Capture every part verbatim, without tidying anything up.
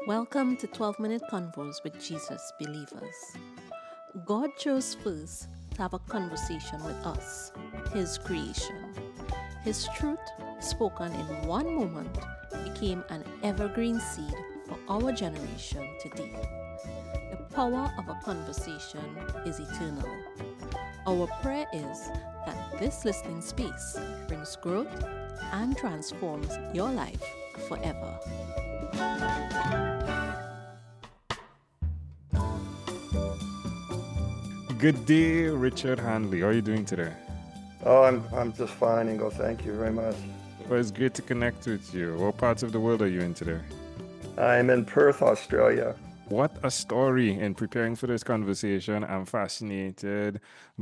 Welcome to twelve Minute Convos with Jesus Believers. God chose first to have a conversation with us, His creation. His truth, spoken in one moment, became an evergreen seed for our generation today. The power of a conversation is eternal. Our prayer is that this listening space brings growth and transforms your life forever. Good day, Richard Handley. How are you doing today? Oh, I'm I'm just fine, Ingo. Thank you very much. Well, it's great to connect with you. What parts of the world are you in today? I'm in Perth, Australia. What a story. In preparing for this conversation, I'm fascinated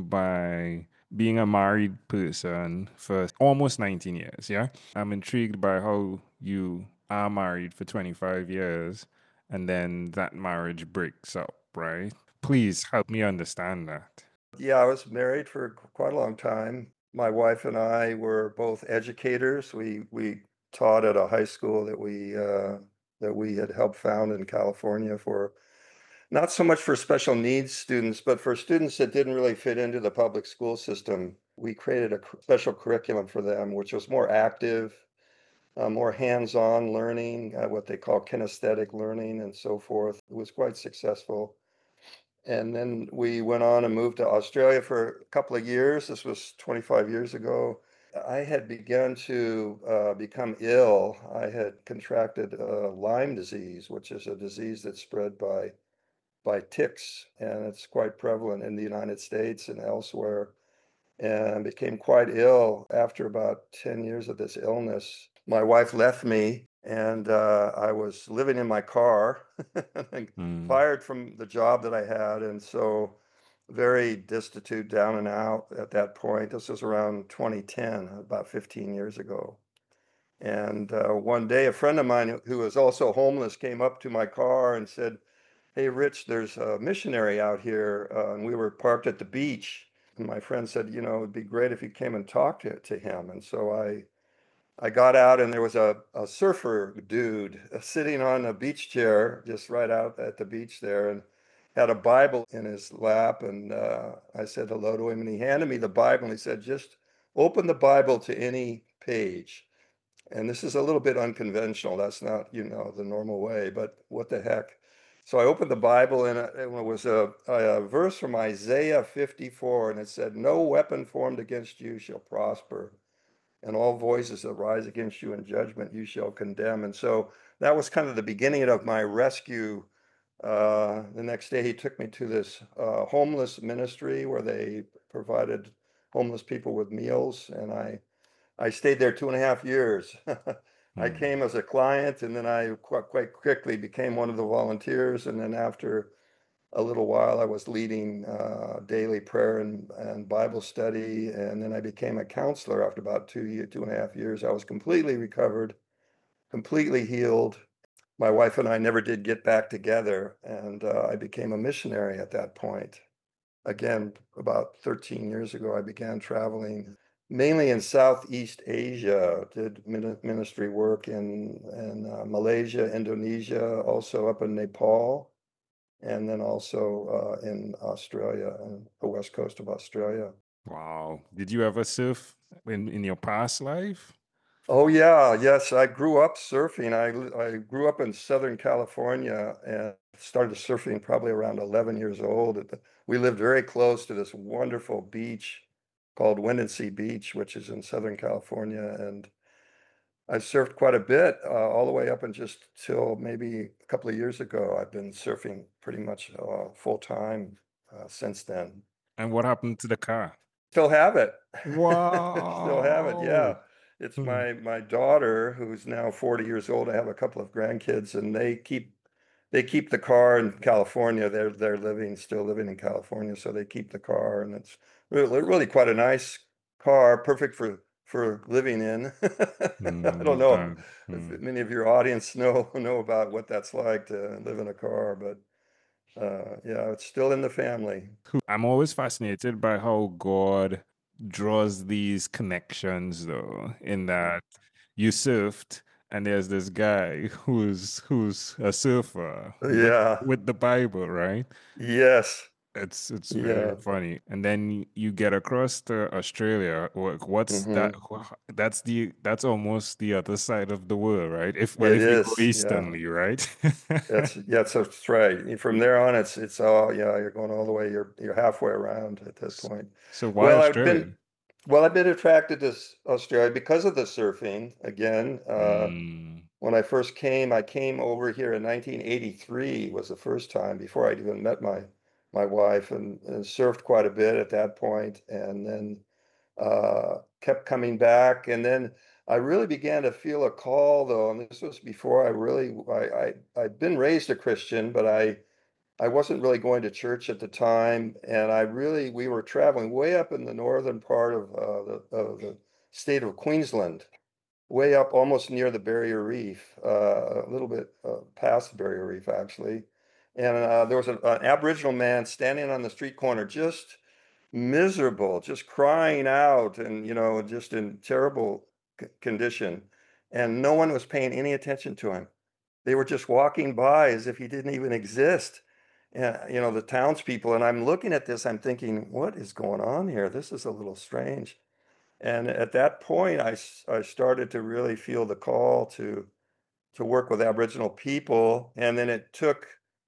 by being a married person for almost nineteen years, yeah? I'm intrigued by how you are married for twenty-five years and then that marriage breaks up, right? Please help me understand that. Yeah, I was married for quite a long time. My wife and I were both educators. We we taught at a high school that we uh, that we had helped found in California for not so much for special needs students, but for students that didn't really fit into the public school system. We created a cu- special curriculum for them, which was more active, uh, more hands-on learning, uh, what they call kinesthetic learning, and so forth. It was quite successful. And then we went on and moved to Australia for a couple of years. This was twenty-five years ago. I had begun to uh, become ill. I had contracted uh, Lyme disease, which is a disease that's spread by by ticks, and it's quite prevalent in the United States and elsewhere. And became quite ill after about ten years of this illness. My wife left me, and uh, I was living in my car, and Mm. fired from the job that I had, and so very destitute, down and out at that point. This was around twenty ten, about fifteen years ago. And uh, one day, a friend of mine who was also homeless came up to my car and said, "Hey, Rich, there's a missionary out here." Uh, and we were parked at the beach. And my friend said, "You know, it'd be great if you came and talked to, to him." And so I I got out, and there was a, a surfer dude uh, sitting on a beach chair just right out at the beach there, and had a Bible in his lap. And uh, I said hello to him, and he handed me the Bible, and he said, "Just open the Bible to any page." And this is a little bit unconventional. That's not, you know, the normal way, but what the heck? So I opened the Bible, and it it was a, a verse from Isaiah fifty-four, and it said, "No weapon formed against you shall prosper, and all voices that rise against you in judgment you shall condemn." And so that was kind of the beginning of my rescue. Uh, the next day, he took me to this uh, homeless ministry where they provided homeless people with meals, and I I stayed there two and a half years. I Mm. came as a client, and then I quite quite quickly became one of the volunteers, and then after a little while, I was leading uh, daily prayer and, and Bible study, and then I became a counselor after about two year, two and a half years. I was completely recovered, completely healed. My wife and I never did get back together, and uh, I became a missionary at that point. Again, about thirteen years ago, I began traveling mainly in Southeast Asia, did min- ministry work in, in uh, Malaysia, Indonesia, also up in Nepal, and then also uh, in Australia, and the west coast of Australia. Wow. Did you ever surf in, in your past life? Oh yeah, yes, I grew up surfing. I li- I grew up in Southern California and started surfing probably around eleven years old. At the- We lived very close to this wonderful beach called Windansea Beach, which is in Southern California, and I surfed quite a bit, uh, all the way up and just till maybe a couple of years ago. I've been surfing pretty much uh, full time uh, since then. And what happened to the car? Still have it. Still have it, yeah. Wow. It's Hmm. my my daughter, who's now forty years old. I have a couple of grandkids, and they keep they keep the car in California. They're they're living still living in California, so they keep the car, and it's really really quite a nice car, perfect for for living in. I don't Mm, know uh, if mm. many of your audience know know about what that's like to live in a car, but uh, yeah, it's still in the family. I'm always fascinated by how God draws these connections, though, in that you surfed and there's this guy who's who's a surfer with Yeah. with the Bible, right? Yes. It's it's very Yeah. funny. And then you, you get across to Australia. wha- What's that? Hmm. wha- That's the that's almost the other side of the world, right? If well, It if you go is. Yeah. easternly, right? That's yeah, so that's right. From there on, it's it's all yeah. You're going all the way. You're you're halfway around at that S- point. So why Well, I've been Australia? well, I've been attracted to s- Australia because of the surfing. Again, uh, Mm, when I first came, I came over here in nineteen eighty-three was the first time before I'd even met my my wife, and, and surfed quite a bit at that point, and then uh, kept coming back. And then I really began to feel a call, though, and this was before I really I, I I'd been raised a Christian, but I I wasn't really going to church at the time, and I really we were traveling way up in the northern part of uh, the of the state of Queensland, way up almost near the Barrier Reef, uh, a little bit uh, past the Barrier Reef actually. And uh, there was an, an Aboriginal man standing on the street corner, just miserable, just crying out, and you know, just in terrible c- condition, and no one was paying any attention to him. They were just walking by as if he didn't even exist. And you know, the townspeople, and I'm looking at this, I'm thinking, what is going on here? This is a little strange. And at that point, I, s- I started to really feel the call to to work with Aboriginal people. And then it took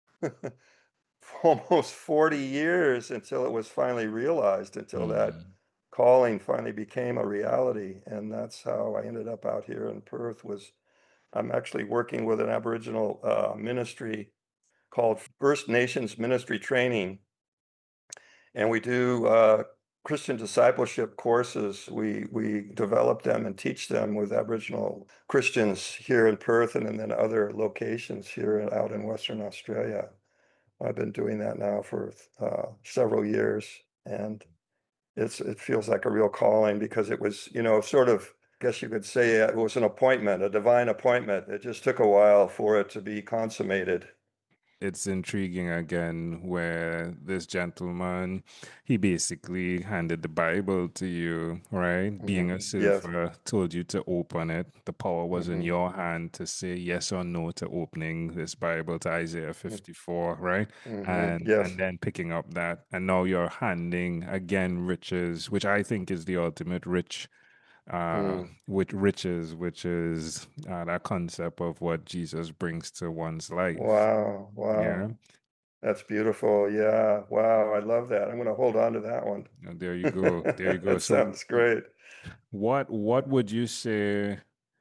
almost forty years until it was finally realized, until that mm. calling finally became a reality. And that's how I ended up out here in Perth. Was I'm actually working with an Aboriginal uh, ministry called First Nations Ministry Training, and we do uh, Christian discipleship courses. We we develop them and teach them with Aboriginal Christians here in Perth and then other locations here and out in Western Australia. I've been doing that now for uh, several years, and it's it feels like a real calling, because it was, you know, sort of, I guess you could say it was an appointment, a divine appointment. It just took a while for it to be consummated. It's intriguing again where this gentleman, he basically handed the Bible to you, right? Being a Hmm. Yes. surfer, told you to open it. The power was in Hmm. your hand to say yes or no to opening this Bible to Isaiah fifty-four, right? Hmm. And Yes. and then picking up that. And now you're handing again riches, which I think is the ultimate rich uh, Mm. with riches, which is uh, that concept of what Jesus brings to one's life. Wow. Yeah. Wow. That's beautiful. Yeah. Wow. I love that. I'm going to hold on to that one. Uh, There you go. There you go. That So, sounds great. what what would you say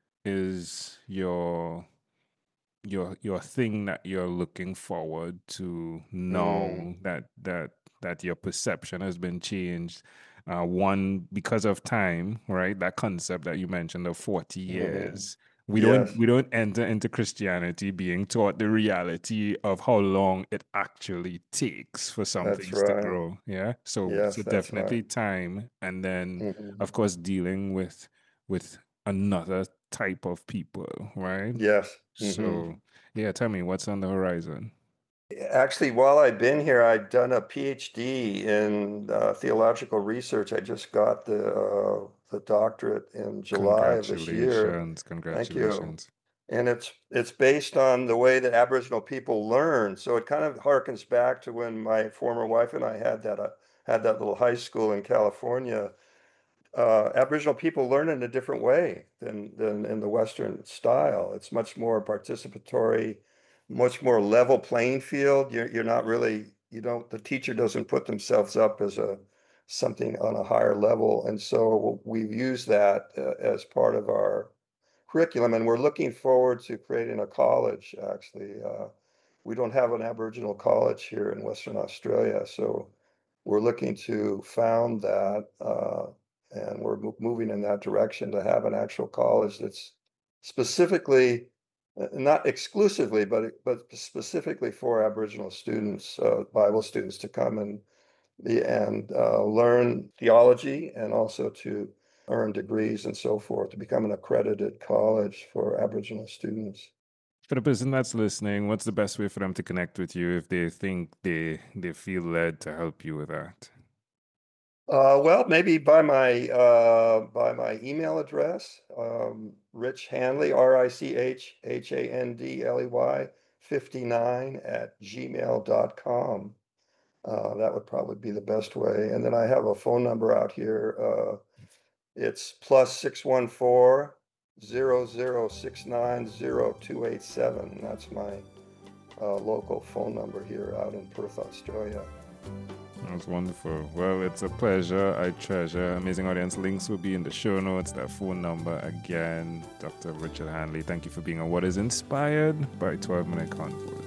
is your your your thing that you're looking forward to Mm. now that that that your perception has been changed? Uh, one, because of time, right? That concept that you mentioned of forty Hmm. years. We don't Yes, we don't enter into Christianity being taught the reality of how long it actually takes for some that's things to right. grow. Yeah. So Yes, so that's right. definitely time, and then Hmm. of course dealing with with another type of people, right? Yes. Hmm. So, yeah, tell me what's on the horizon. Actually, while I've been here, I've done a PhD in uh, theological research. I just got the uh, the doctorate in July of this year. Congratulations, Thank you. congratulations. And it's it's based on the way that Aboriginal people learn. So it kind of harkens back to when my former wife and I had that uh, had that little high school in California. Uh, Aboriginal people learn in a different way than than in the Western style. It's much more participatory, much more level playing field. You're you're not really, you don't, the teacher doesn't put themselves up as a something on a higher level. And so we've used that uh, as part of our curriculum, and we're looking forward to creating a college, actually. Uh, we don't have an Aboriginal college here in Western Australia, so we're looking to found that, uh, and we're mo- moving in that direction to have an actual college that's specifically, uh, not exclusively, but but specifically for Aboriginal students, uh, Bible students, to come and the and uh, learn theology, and also to earn degrees and so forth, to become an accredited college for Aboriginal students. For the person that's listening, what's the best way for them to connect with you if they think they they feel led to help you with that? Uh, well, maybe by my uh, by my email address, um, Rich Handley, R I C H H A N D L E Y fifty-nine at gmail dot com. Uh, that would probably be the best way. And then I have a phone number out here. Uh, it's plus six one four zero zero six nine zero two eight seven. That's my uh, local phone number here out in Perth, Australia. That's wonderful. Well, it's a pleasure. I treasure. Amazing audience. Links will be in the show notes. That phone number again. Doctor Richard Handley, thank you for being on What is Inspired by twelve Minute Convos.